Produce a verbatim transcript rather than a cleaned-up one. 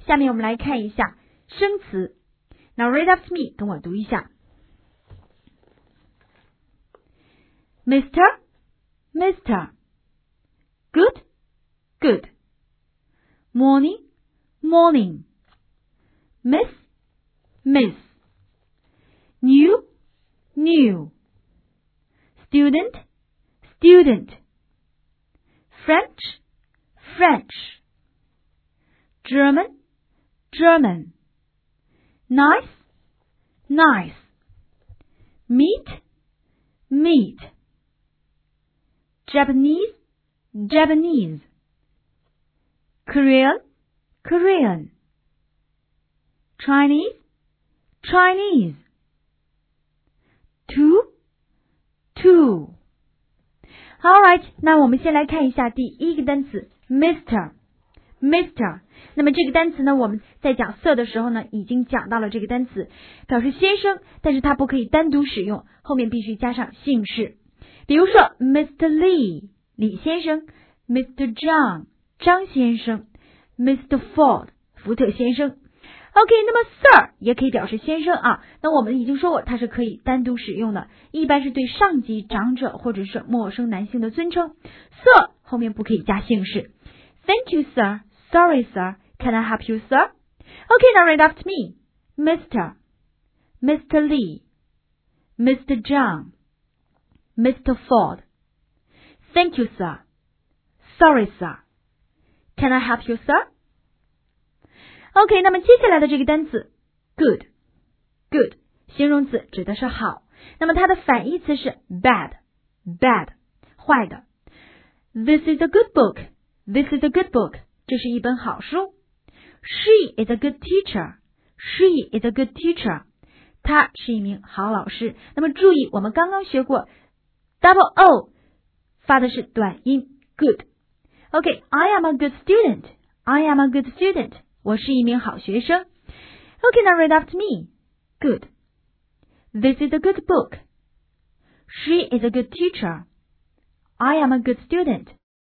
下面我们来看一下生词。Now read after me， 跟我读一下。Mister Mister Good Good Morning Morning Miss Miss New New Student Student French French German German Nice Nice Meet Meet Japanese Japanese Korean Korean Chinese Chinese Two Two Alright， 那我们先来看一下第一个单词 Mister Mister。 那么这个单词呢，我们在讲 Sir 的时候呢，已经讲到了这个单词表示先生，但是它不可以单独使用，后面必须加上姓氏。比如说 Mister Lee 李先生， Mister John 张先生， Mister Ford 福特先生。 OK， 那么 Sir 也可以表示先生啊，那我们已经说过它是可以单独使用的，一般是对上级、长者或者是陌生男性的尊称。 Sir 后面不可以加姓氏。 Thank you sir, sorry sir, can I help you sir? OK, now read after me. Mister Mister Lee, Mister John, Mister Ford. Thank you sir, sorry sir, can I help you sir? OK， 那么接下来的这个单词 good good 形容词指的是好，那么它的反义词是 bad bad 坏的。 This is a good book, this is a good book 这是一本好书。 She is a good teacher, she is a good teacher 她是一名好老师。那么注意我们刚刚学过 double O 发的是短音 good。 OK, I am a good student, I am a good student我是一名好学生。 OK, now read after me. Good. This is a good book. She is a good teacher. I am a good student.